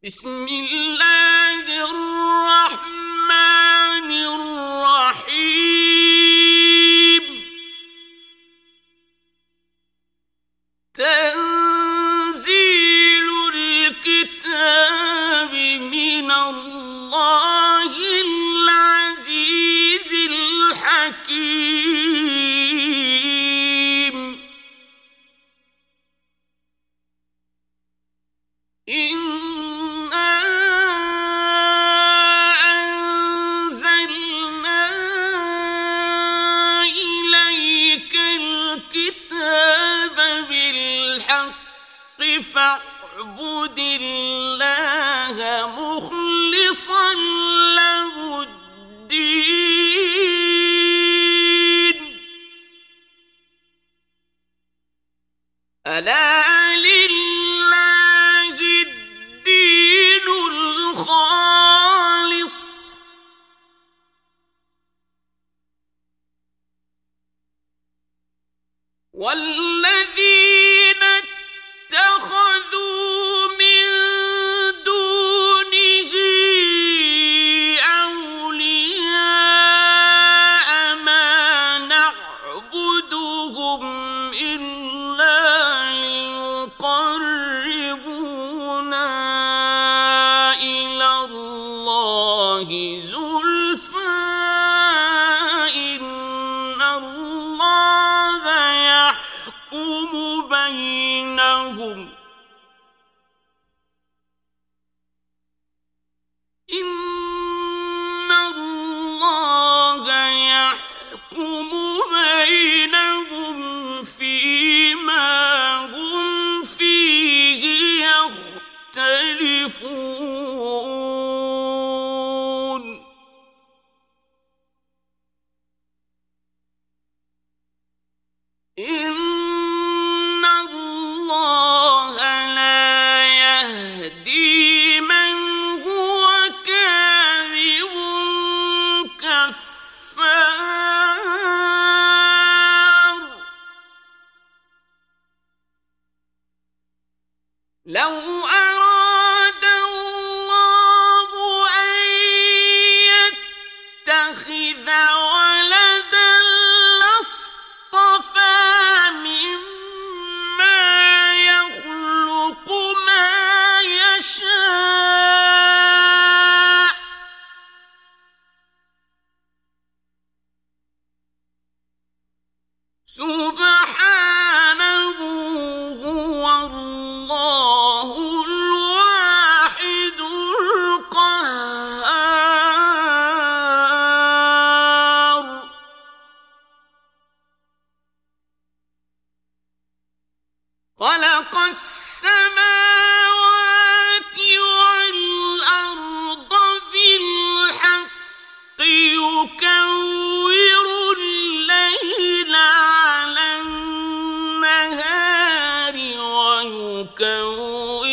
بسم الله الرحمن الرحيم تنزيل الكتاب من الله العزيز الحكيم فاعبد الله مخلصا له الدين ألا لله الدين الخالص والذين اتخذوا من دونه أولياء ما نعبدهم إلا ليقربونا إلى الله زلفى إن الله يحكم بينهم إن الله يحكم بينهم فيما هم فيه يختلفون إن الله لا يهدي من هو كاذب كفار لو أراد الله أن يتخذ ولدا لاصطفى مما يخلق ما يشاء سبحانه هو الله الواحد القهار خلق السماوات والأرض بالحق يكور الليل على النهار ويكور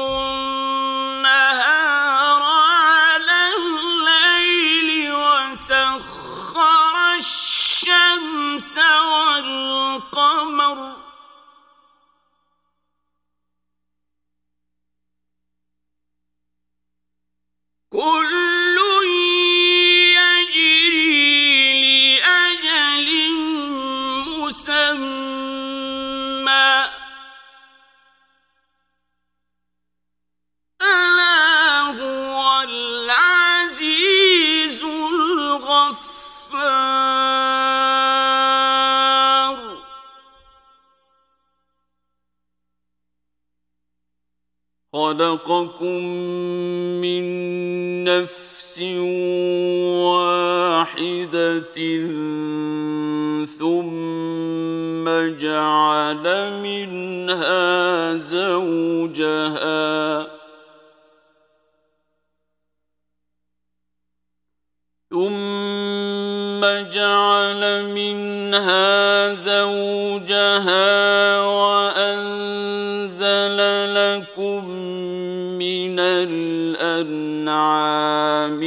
النهار على الليل وسخر الشمس والقمر كل يجري لأجل مسمى ألا هو العزيز الغفار خلقكم من نفس واحدة ثم جعل منها زوجها وأنزل لكم من الأنعام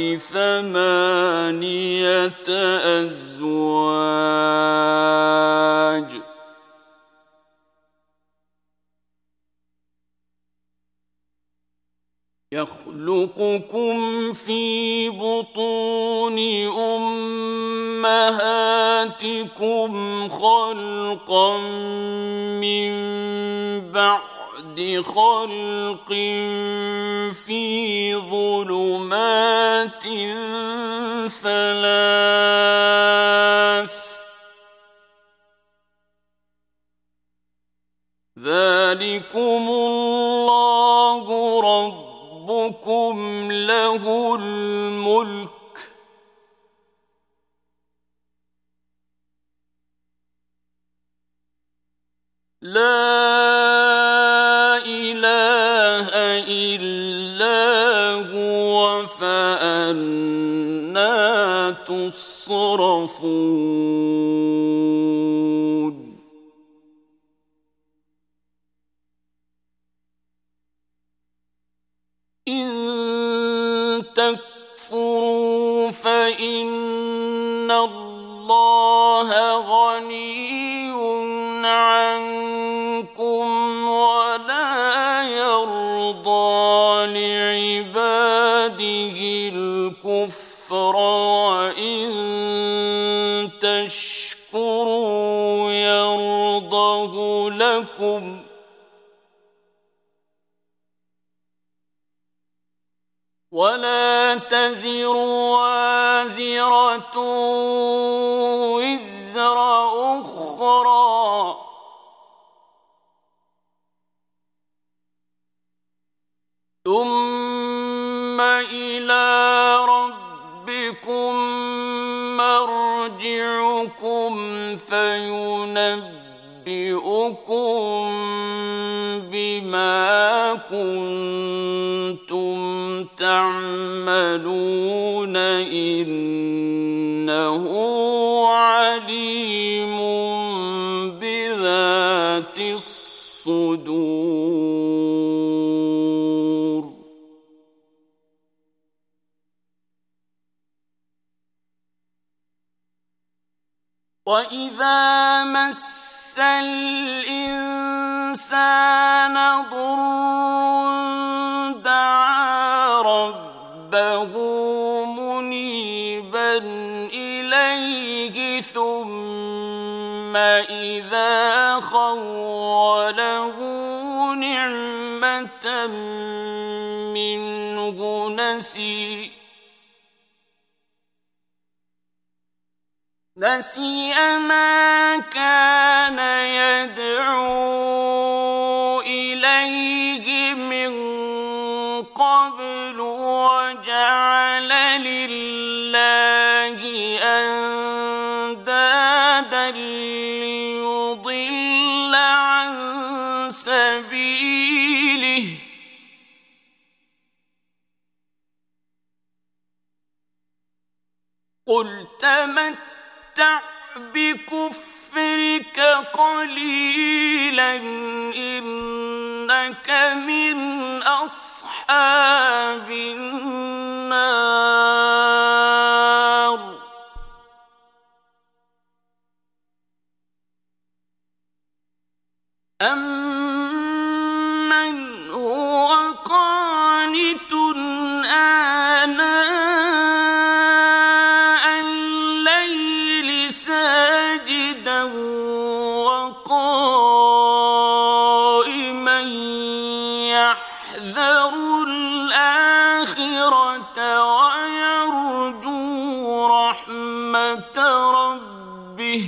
ثمانية أزواج يخلقكم في بطون أمهاتكم خلقا من بعد خلق في ظلمات ثلاث ذلكم الله ربكم له الملك لا إله إلا هو فأنى تصرفون إن تكفروا فإن الله غني عنكم ولا يرضى لعباده الكفر وإن تشكروا يرضه لكم ولا تزر وازرة وزر أخرى ثم إلى ربكم مرجعكم فينبئكم بما كنتم تعملون إنه عليم بذات الصدور وإذا مس الإنسان ضر دعا ربه منيبا إليه ثم إذا خوله نعمة منه نسي ما كان يدعو إليه من قبل وجعل لله أندادا ليضل عن سبيله قل تمتع بكفرك قليلا إنك من أصحاب النار أمن هو قانت آناء الليل ساجدا وقائما يحذر الآخرة ويرجو رحمة ربه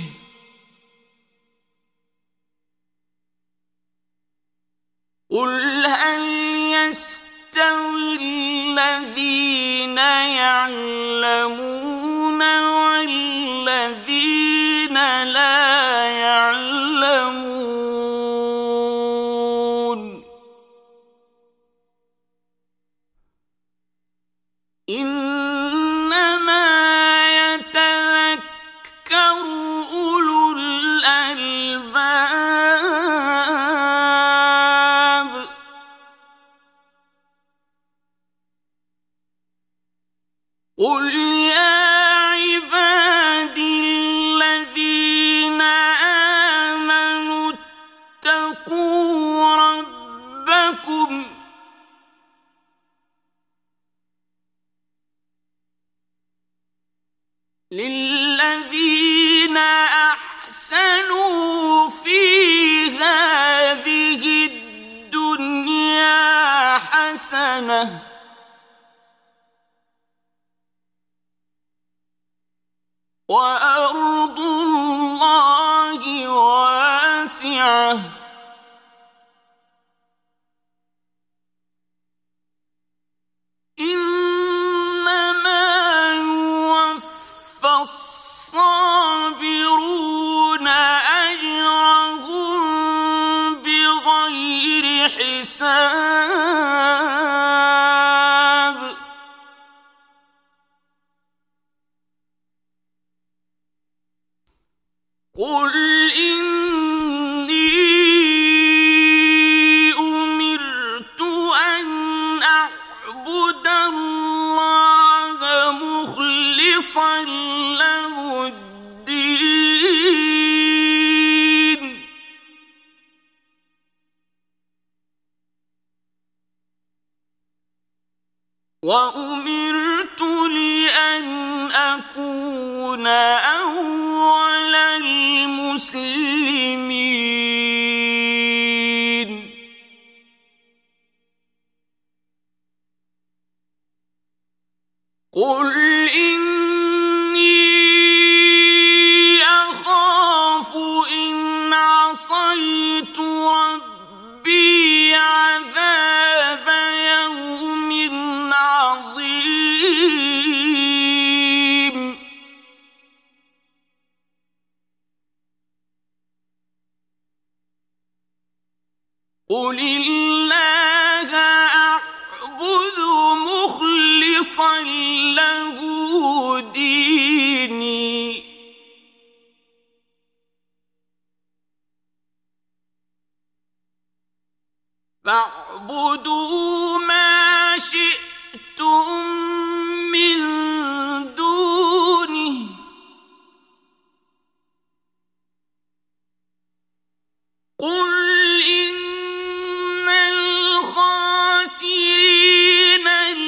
قل هل يستوي الذين يعلمون والذين لا يعلمون إنما يتذكر أولو الألباب قل يا عبادي الذين آمنوا اتقوا ربكم للذين أحسنوا في هذه الدنيا حسنة وأرض الله واسعة إنما يوفى الصابرون أجرهم بغير حساب قل إني أمرت أن أعبد الله مخلصا له الدين وأمرت لأن أكون أول المسلمين قل إني أخاف إن عصيت ربي عذاب يوم عظيم قل الله أعبد مخلصا له ديني فاعبدوا ما شئتم من دونه قل إن الخاسرين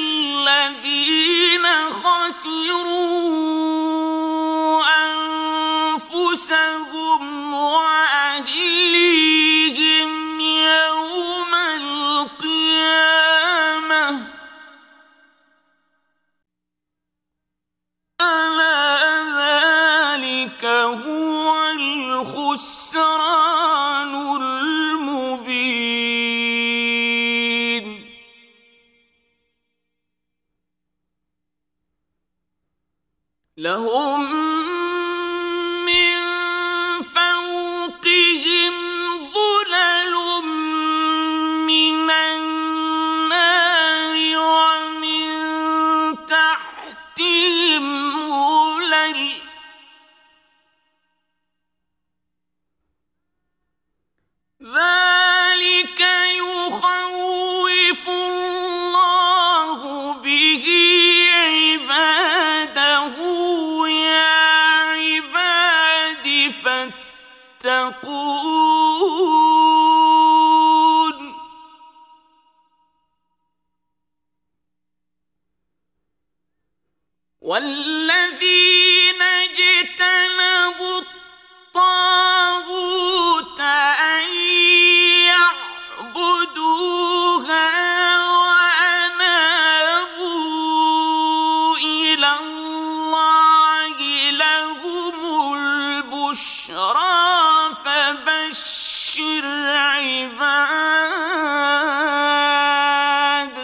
الذين خسروا أنفسهم وأهليهم يوم القيامة ألا ذلك هو الخسران المبين لهم من فوقهم ظلل من النار ومن تحتهم ظلل ذلك يخوف الله به عباده يا عباد فاتقون والذين اجتنبوا الطاغوت أن يعبدوها وأنابوا إلى الله لهم البشرى فبشر عباد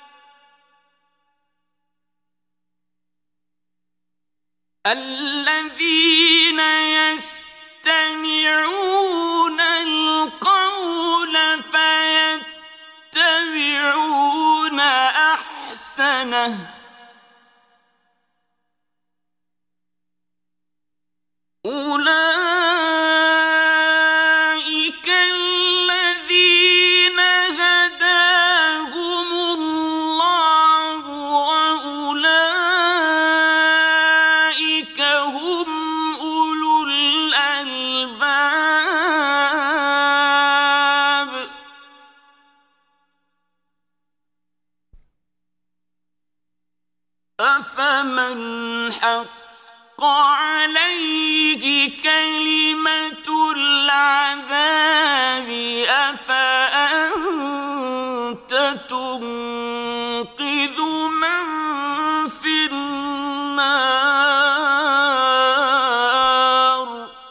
الذين يستمعون القول فيتبعون أحسنه أولئك الذين هداهم الله وأولئك هم أولو الألباب أفمن حق عليه كلمة العذاب أفأنت تنقذ من في النار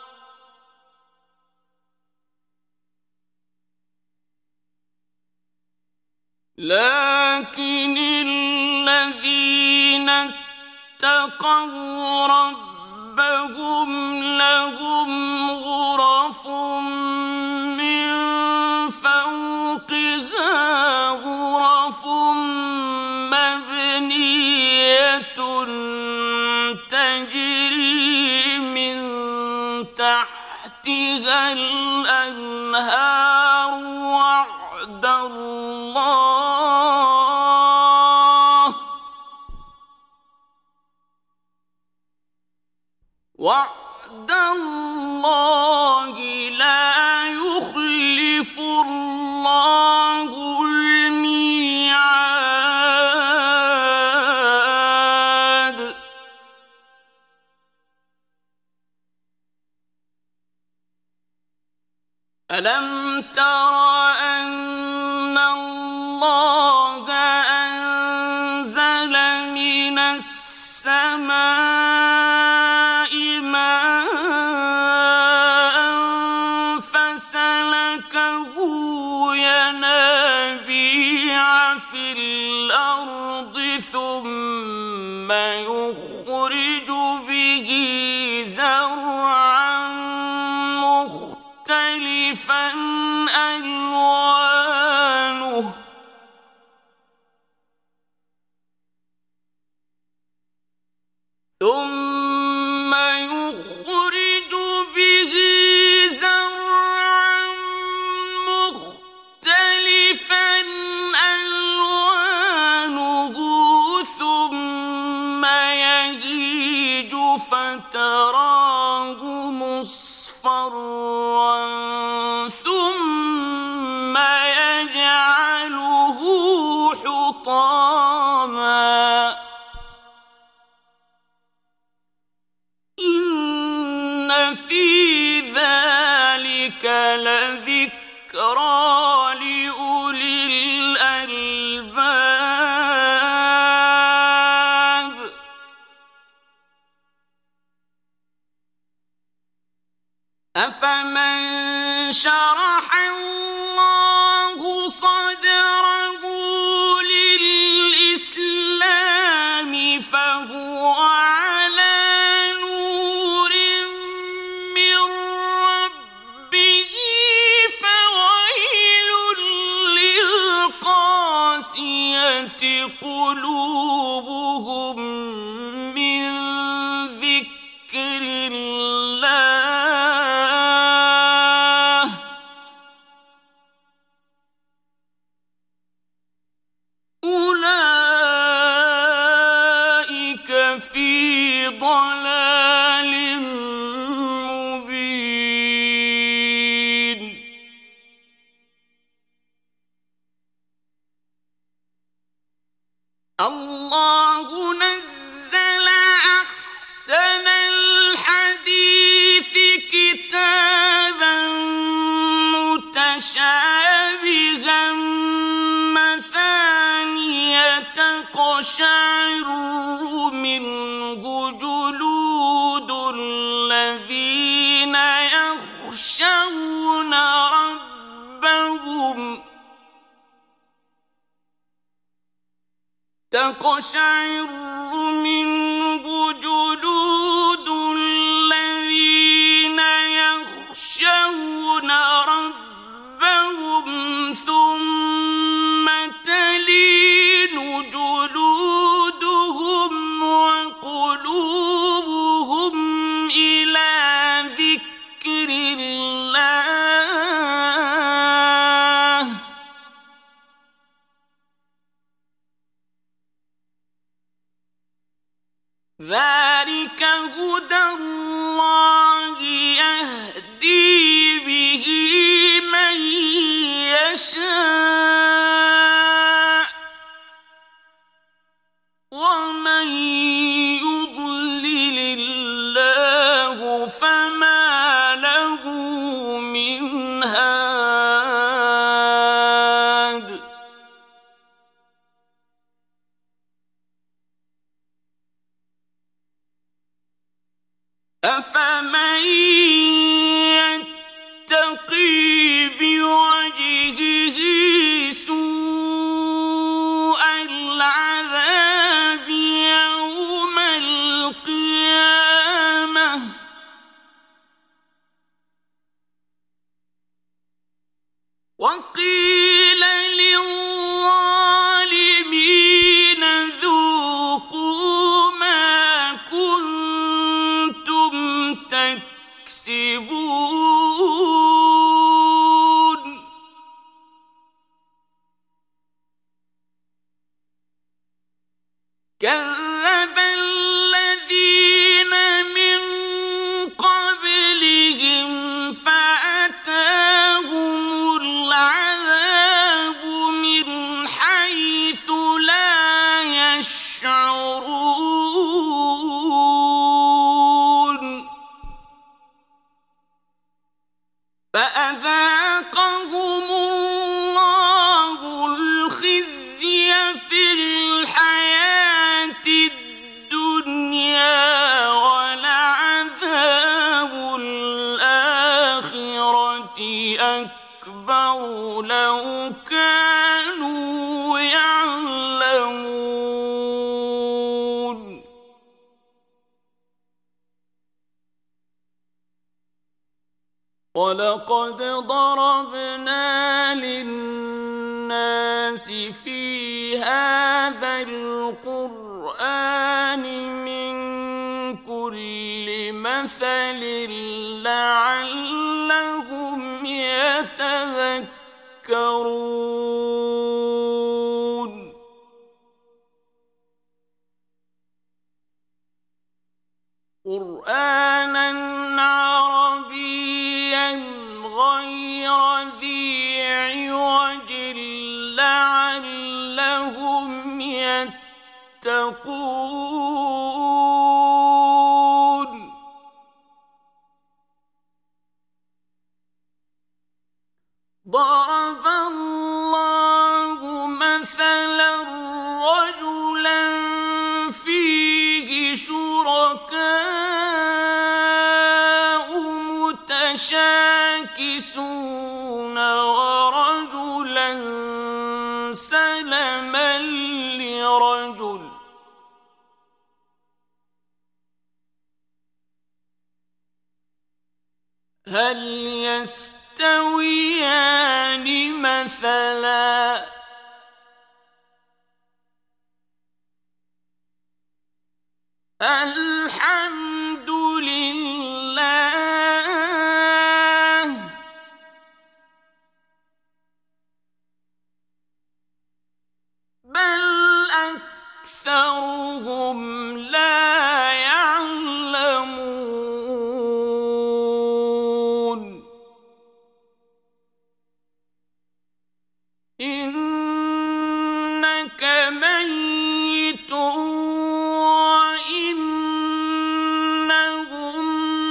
لكن الذين اتقوا ربهم لهم غرف من فوقها غرف مبنية تجري من تحتها الأنهار وعد الله لا يخلف الله الميعاد ألم تر أن الله أنزل من السماء ماء فسلكه ينابيع في الأرض ثم يخرج به زرعا مختلفا ألوانه ثم يخرج به زرعا مختلفا ألوانه ثم يهيج فتراه مصفرا ثم يجعله حطاما إن في ذلك لذكرى لأولي الألباب أفمن شرح الله صدره للإسلام فهو على نور من ربه فويل للقاسية قلوبهم من ذكر الله أولئك في ضلال مبين الله نزل أحسن الحديث كتابا متشابها مثانية تقشعر منه جلود الذين يخشون ربهم تقشعر منه جلود الذين يخشون ربهم ثم تلين جلودهم وقلوبهم إلى ذكر الله ذلك هدى الله يهدي به من يشاء ومن يضلل أفمن يتقي بوجهه سوء العذاب يوم القيامة وقيل للظالمين ذوقوا ما كنتم تكسبون كذب الذين من قبلهم فأتاهم العذاب من حيث لا يشعرون فأذاقهم الله الخزي في الحياة الدنيا ولعذاب الآخرة أكبر لو كانوا يعلمون ولقد ضربنا للناس في هذا القرآن من كل مثل لعلهم يتذكرون قرآناً عربياً غير ذي عوج لعلهم يتقون ضرب الله مثلاً رجلاً فيه شركاء متشاكسون ورجلا سلما لرجل هل يستويان مثلا الحمد لله بل أكثرهم لا يعلمون إنك ميت وإنهم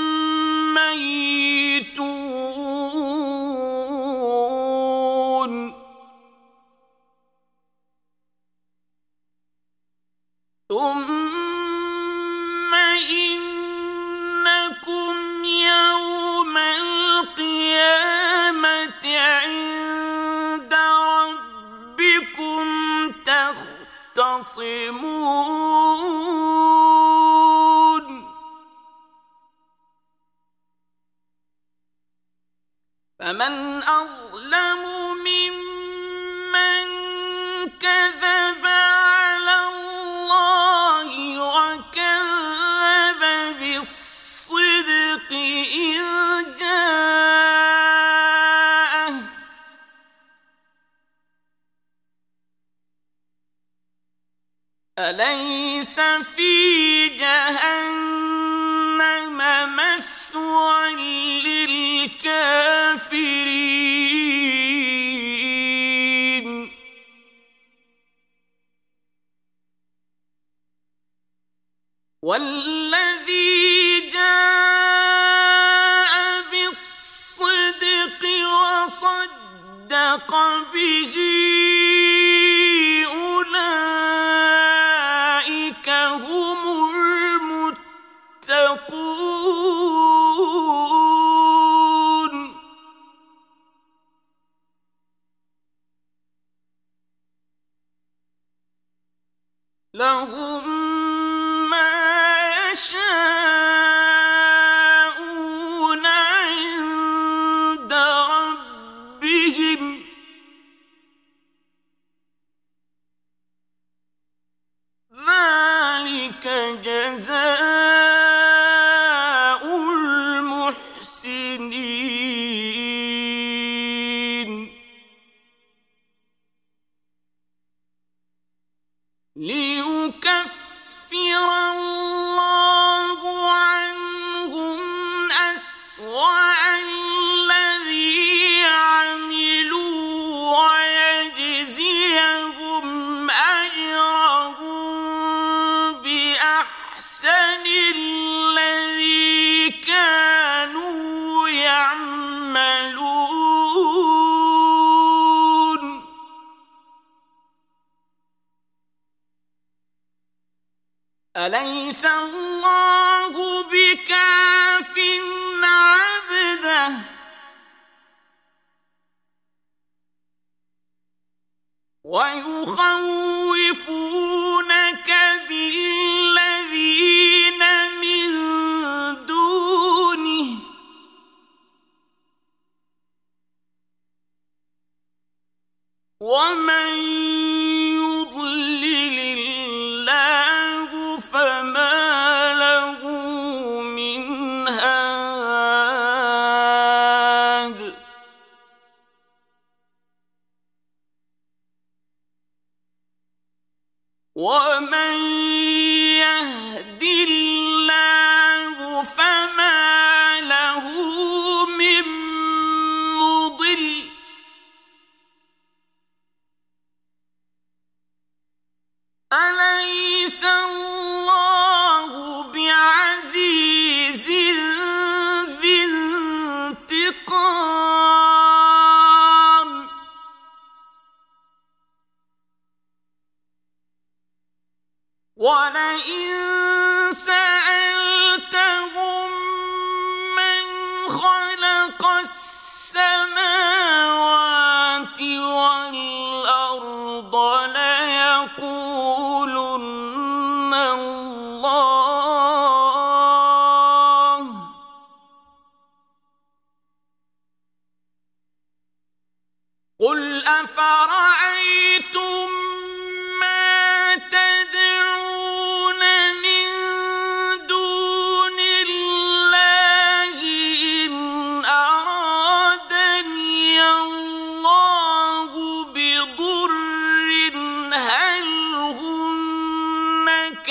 ميتون ثم إنكم يوم القيامة عند ربكم تختصمون فمن أظلم ممن كذب على الله وكذب بالصدق إذ جاءه أليس في جهنم مثوى للكافرين والذي جاء بالصدق وصدق به أولئك هم المتقون لهم ما يشاءون عند ربهم ذلك جزاء المحسنين ليكفر الله عنهم أسوأ الذي عملوا ويجزيهم أجرهم بأحسن الذي كانوا يعملون أليس الله بكاف عبده ويخوفونك بالذين من دونه ومن يضلل الله فما له من هاد ومن يهد الله فما له من مضل أليس الله بعزيز ذي انتقام ولئن سألتهم من خلق السماوات والأرض ليقولن الله قل أفرأيتم ما تدعون من دون الله إن أرادني الله بضر هل هن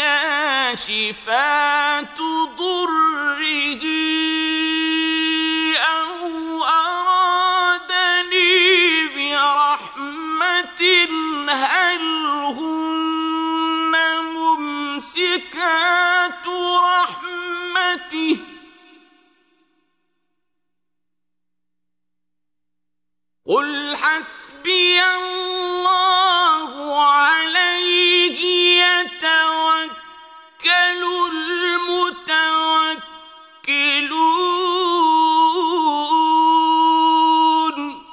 كاشفات ضره أو أرادني برحمة هل هن ممسكات رحمته قل حسبي الله عليه يتوكل المتوكلون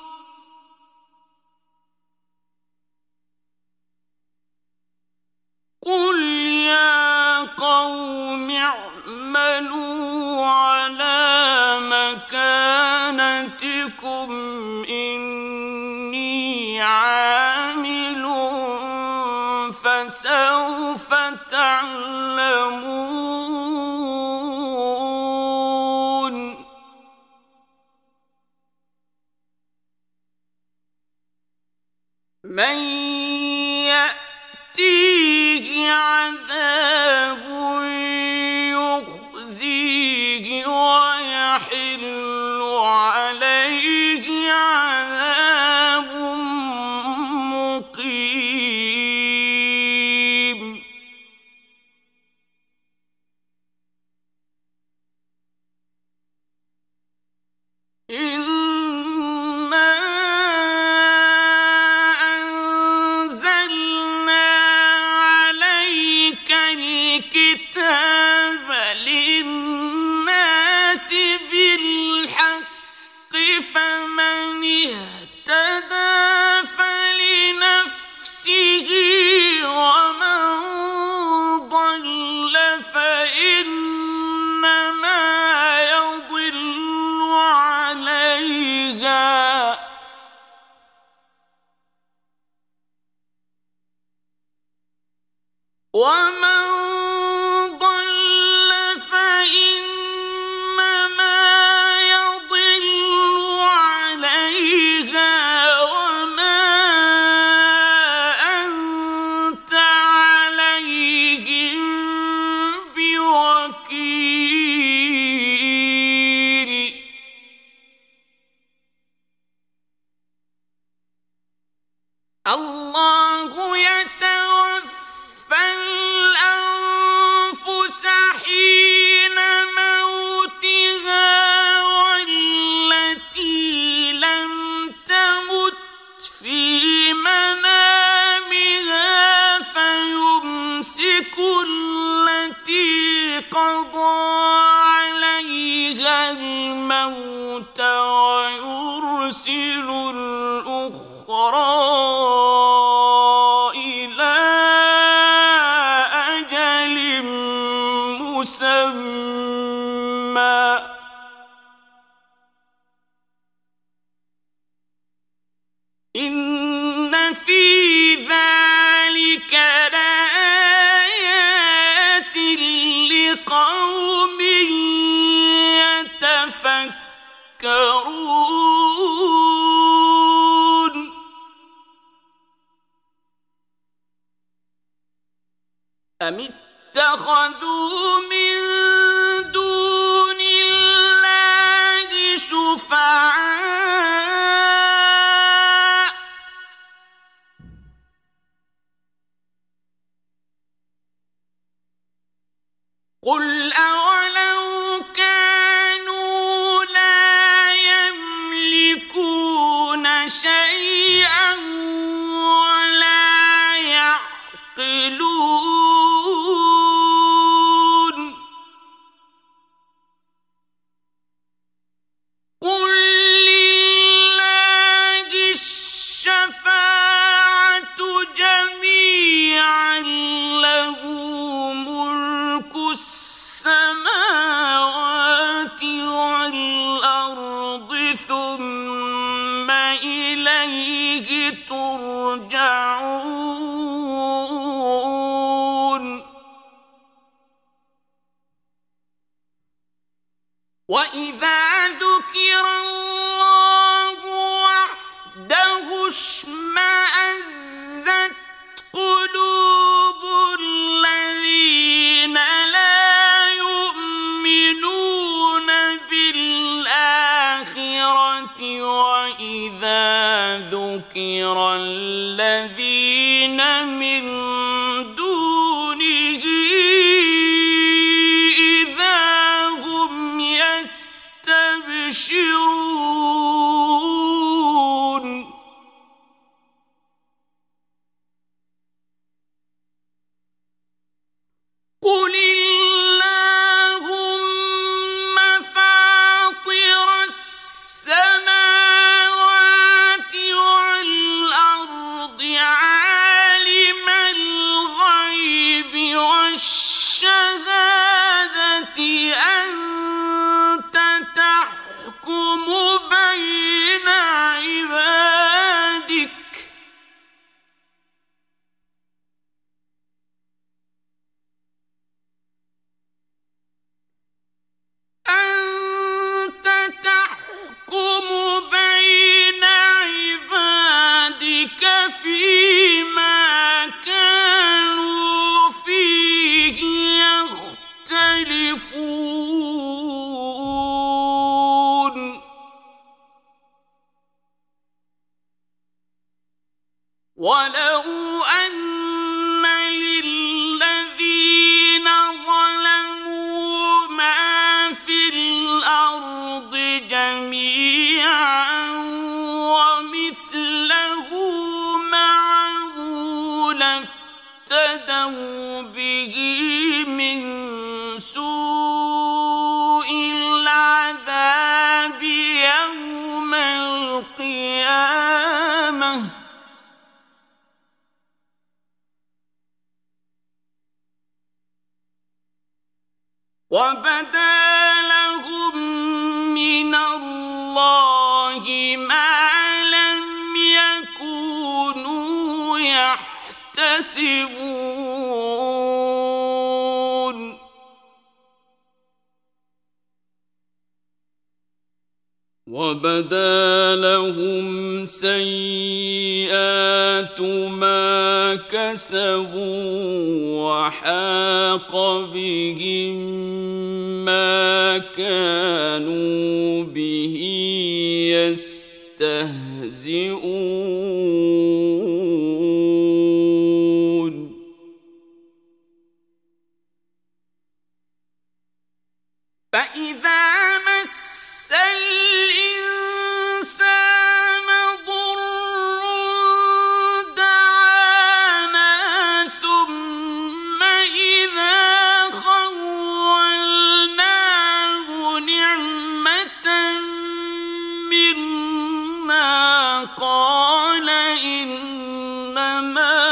قل يا قوم اعملوا على مكانتكم إني عامل فسوف تعلمون من يأتيه عذاب يخزيه ويحل عليه عذاب مقيم إنا أنزلنا عليك الكتاب للناس بالحق فمن اهتدى فلنفسه ومن ومن ضل فإنما يضل عليها وما أنت عليهم بوكيل الله يتوفى الأنفس حين موتها والتي لم تمت في منامها فيمسك التي قضى عليها الموت ويرسل الأخرى إلى أجل مسمى إن في ذلك لآيات لقوم يتفكرون أم اتخذوا من دون الله شفعاء قل أولو كانوا لا يملكون شيئا ولا يعقلون قل لله الشفاعة جميعا له ملك السماوات والأرض ثم إليه ترجعون وإذا ذكر الله وحده اشمأزت قلوب الذين لا يؤمنون بالآخرة وإذا ذكر الذين من دونه إذا هم يستبشرون قل اللهم فاطر السماوات والأرض عالم الغيب والشهادة أنت تحكم بين عبادك فيما كانوا فيه يختلفون ولو أن للذين ظلموا ما في الأرض جميعا ومثله معه لافتدوا به من سوء العذاب يوم القيامة وبدا لهم من الله ما لم يكونوا يحتسبون وبدا لهم سيئات ما كسبوا وحاق بهم ما كانوا به يستهزئون فإذا مس الإنسان ضر دعانا ثم إذا خولناه نعمة منا قال إنما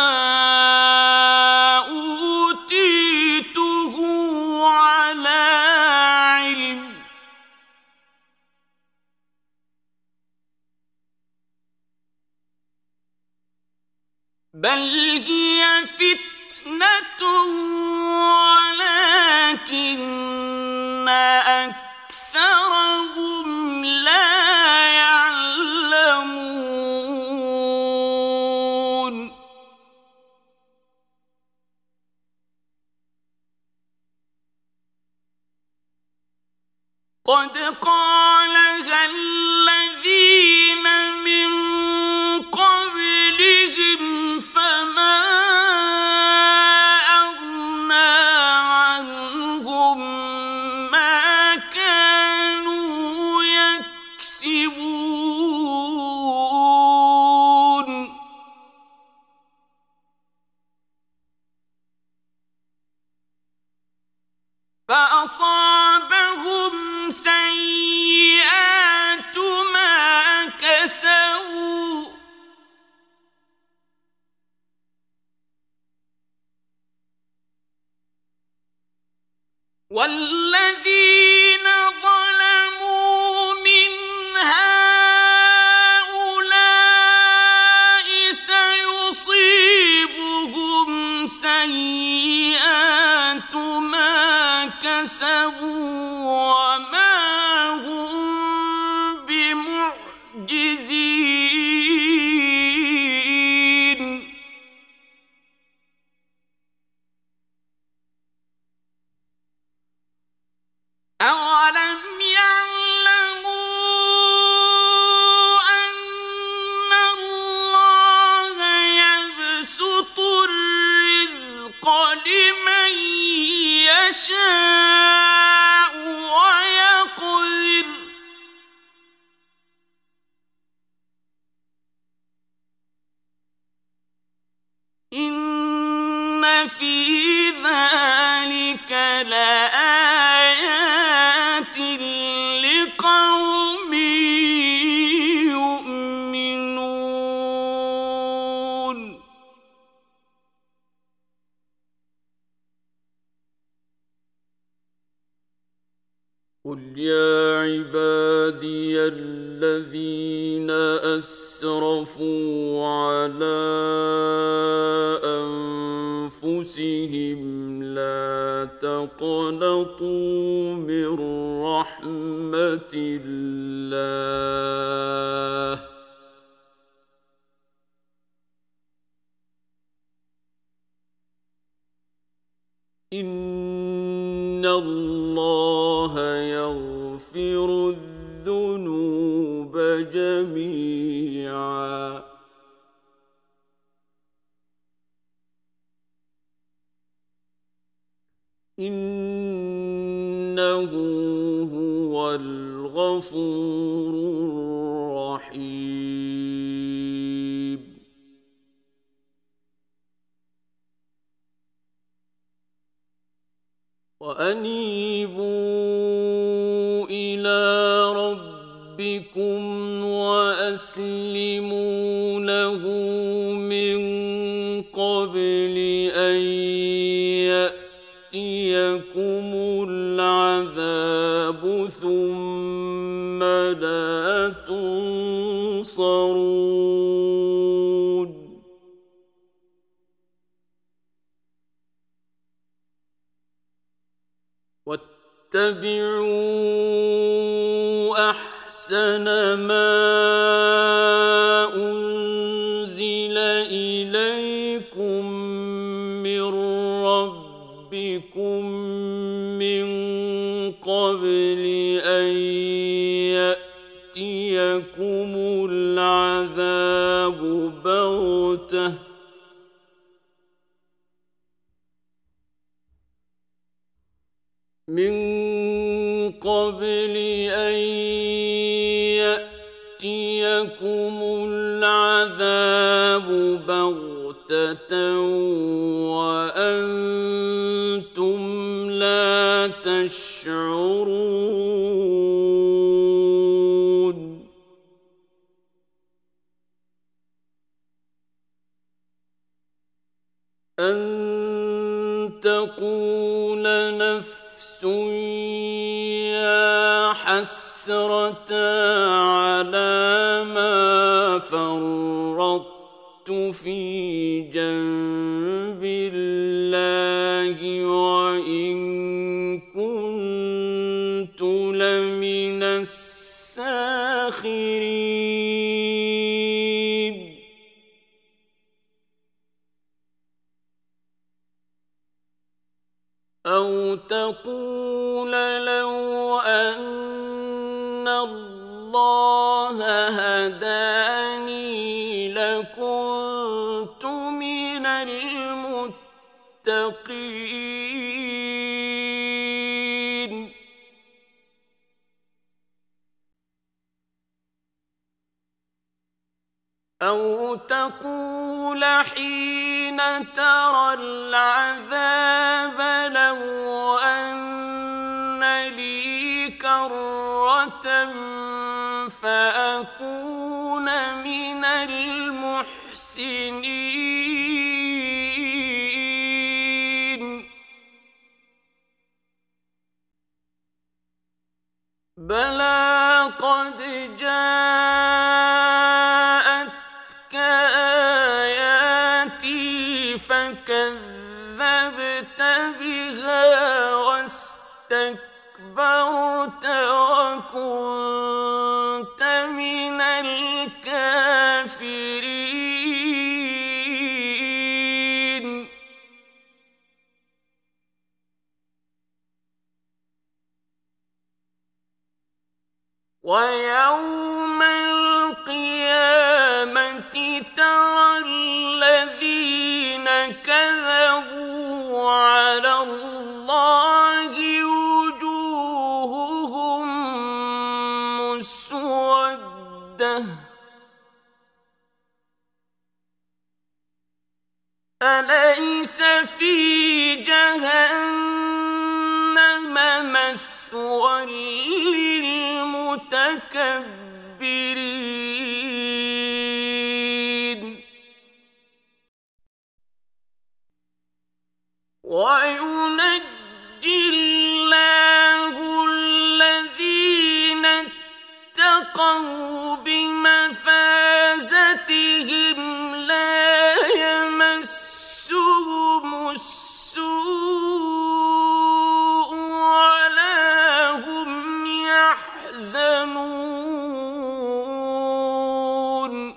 أوتيته على علم بل هي فتنة ولكن أكثرهم لا يعلمون قد قالها الذين من قبلهم فما أغنى عنهم ما كانوا يكسبون فأصابهم سيئات ما كسبوا والذين ظلموا من هؤلاء سيصيبهم سيئات ما كسبوا وما هم بمعجزين أولم يعلموا أن الله يبسط الرزق لمن يشاء ويقدر إن في ذلك لآيات لقوم يؤمنون قل يا عبادي الذين أسرفوا على أنفسهم لا تقنطوا من رحمة الله إن الله يغفر الذنوب جميعا إنه هو الغفور الرحيم وأنيبوا إلى ربكم وأسلموا له من قبل أن يأتيكم العذاب ثم لا تنصرون واتبعوا أحسن أحسن ما أنزل إليكم من ربكم من قبل أن يأتيكم العذاب بغتة وأنتم لا تشعرون أن تقول نفس يا حسرة على ما فرطت في جنب الله وإن كنت لمن الساخرين أو تقول لو أن الله هداني لكنت من المتقين أو تقول حين ترى العذاب لو أن لي كرة فأكون من المحسنين بلى قد جاءتك آياتي فكذبت بها واستكبرت وكنت من الكافرين ويوم القيامة ترى الذين كذبوا على الله وجوههم مسودة أليس في جهنم مثوى للمتكبرين وينجي الله الذين اتقوا بمفازتهم لا يمسهم السوء ولا هم يحزنون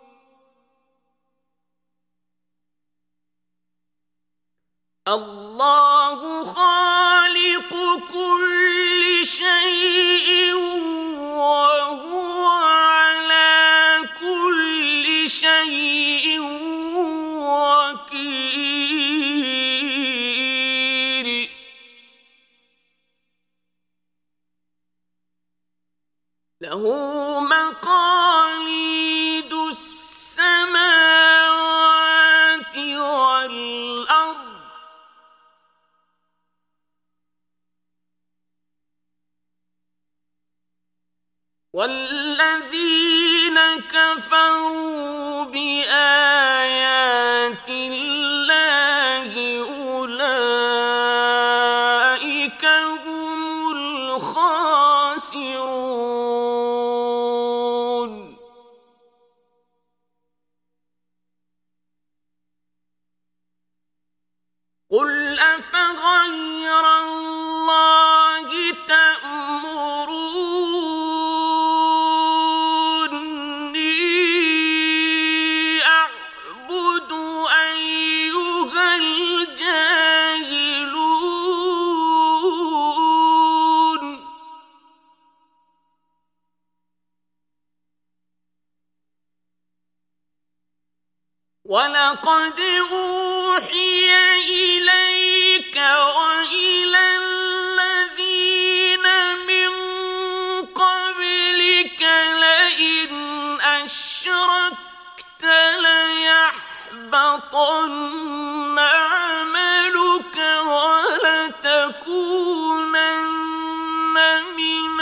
الله خالق كل شيء وهو على كل شيء وكيل له مقاليد السماوات والأرض والذين كفروا بآيات الله أولئك هم الخاسرون قل أفغير الله تأمرون قد أوحي إليك وإلى الذين من قبلك لئن أشركت ليحبطن عملك ولتكونن من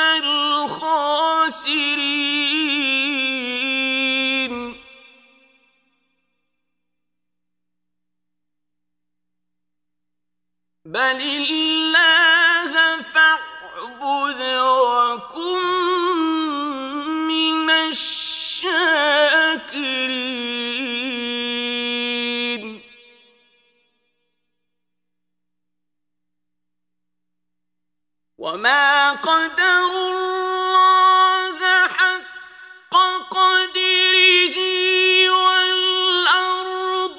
الخاسرين بل الله فاعبد وكن من الشاكرين وما قدروا الله حق قدره والأرض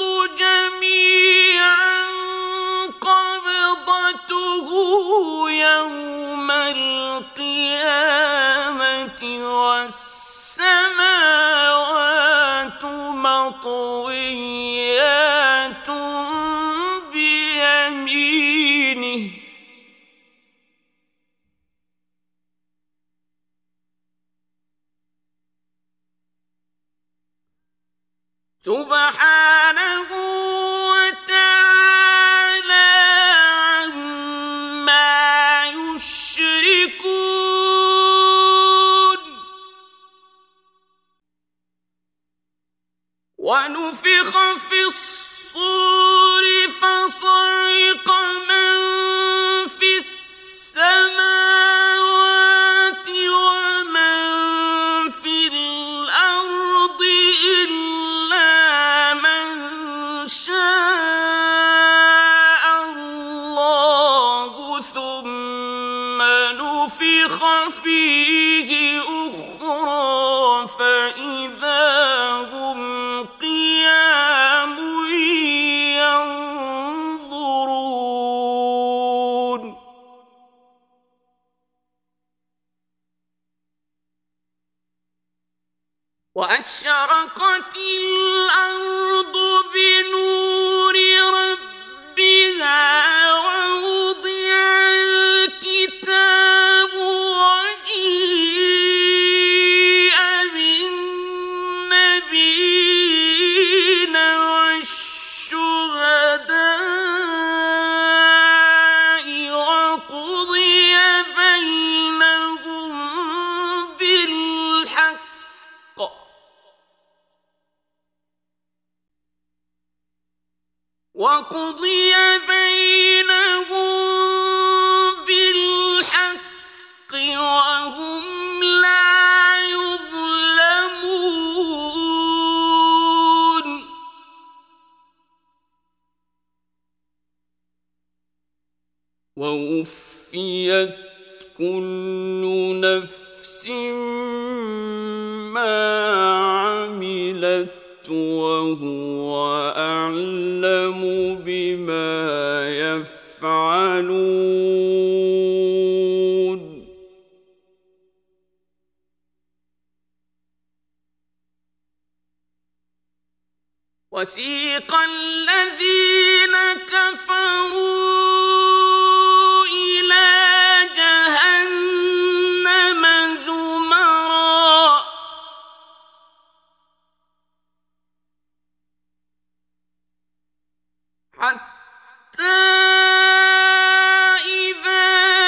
جميعا قبضته يوم القيامة والسماوات مطويات بيمينه سبحانه وتعالى عما يشركون ونفخ في الصور فصعق من في السماوات ومن في الأرض إلا من شاء الله ثم نفخ فيه أخرى فإذا هم قيام ينظرون وأشرقت الأرض بنور ربها ووضع الكتاب وجيء بالنبيين والشهداء وقضي بينهم بالحق وهم لا يظلمون ووفيت كل نفس ما عملت وهو أعلم بما يفعلون وسيق الذين كفروا إلى جهنم زمرا حتى إذا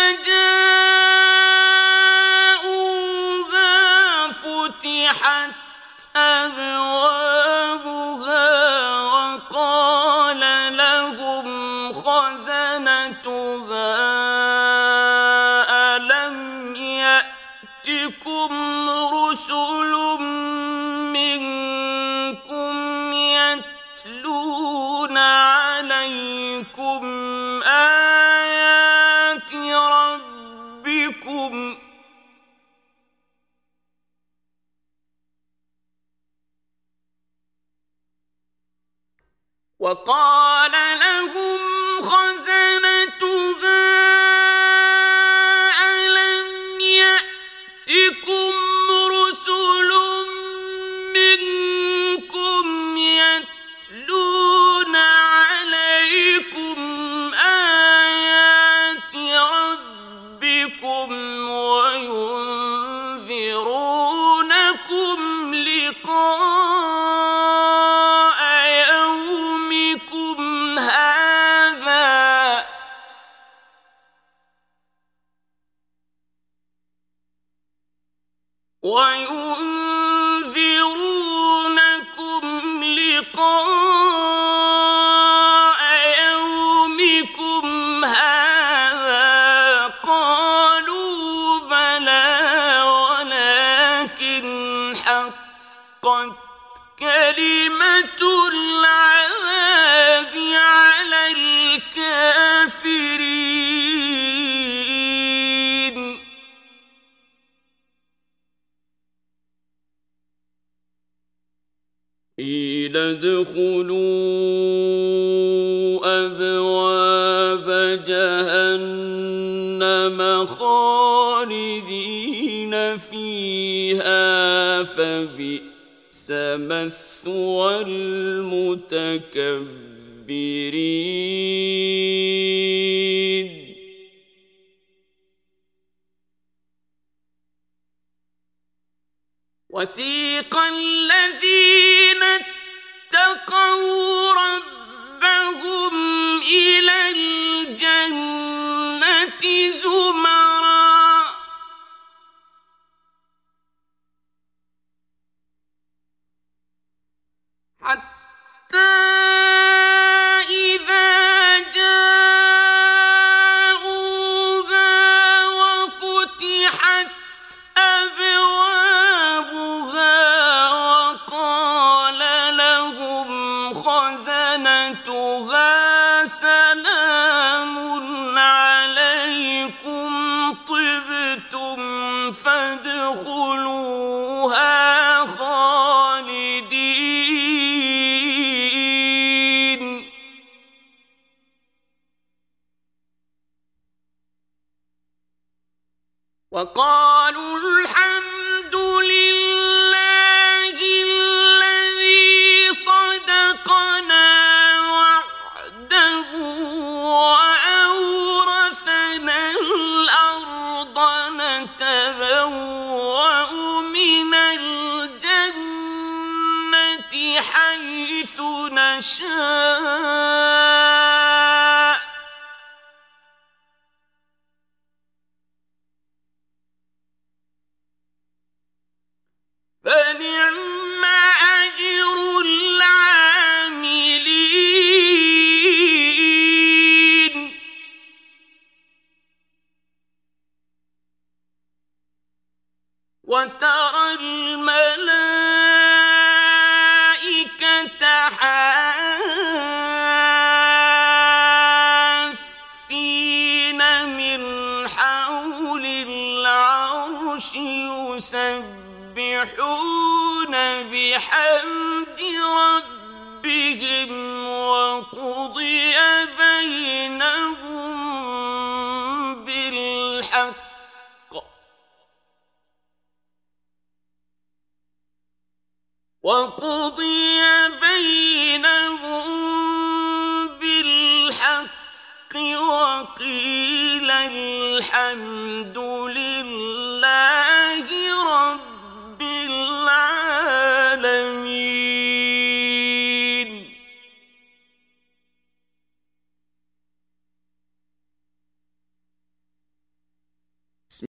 جاءوها فتحت أبوابها وقال لهم خزنتها ألم يأتكم رسل منكم يتلون عليكم آيات ربكم وقال لهم خزنتها ألم يأتكم رسل منكم يتلون وينذرونكم لقاء يومكم هذا قالوا بلى ولكن حقت كلمة العذاب على الكافرين قيل ادخلوا أبواب جهنم خالدين فيها فبئس مثوى المتكبرين وسيق الذين اتقوا ربهم إلى الجنة زمرا حتى إذا جاءوها وفتحت أبوابها وقال لهم خزنتها سلام عليكم طبتم فادخلوها خالدين وقالوا الحمد لله الذي صدقنا وعده وأورثنا الأرض نتبوأ من الجنة حيث نشاء فنعم أجر العاملين وترى الملائكة حافين من حول العرش يسبحون بحمد ربهم وقضي بينهم بالحق وقيل الحمد لله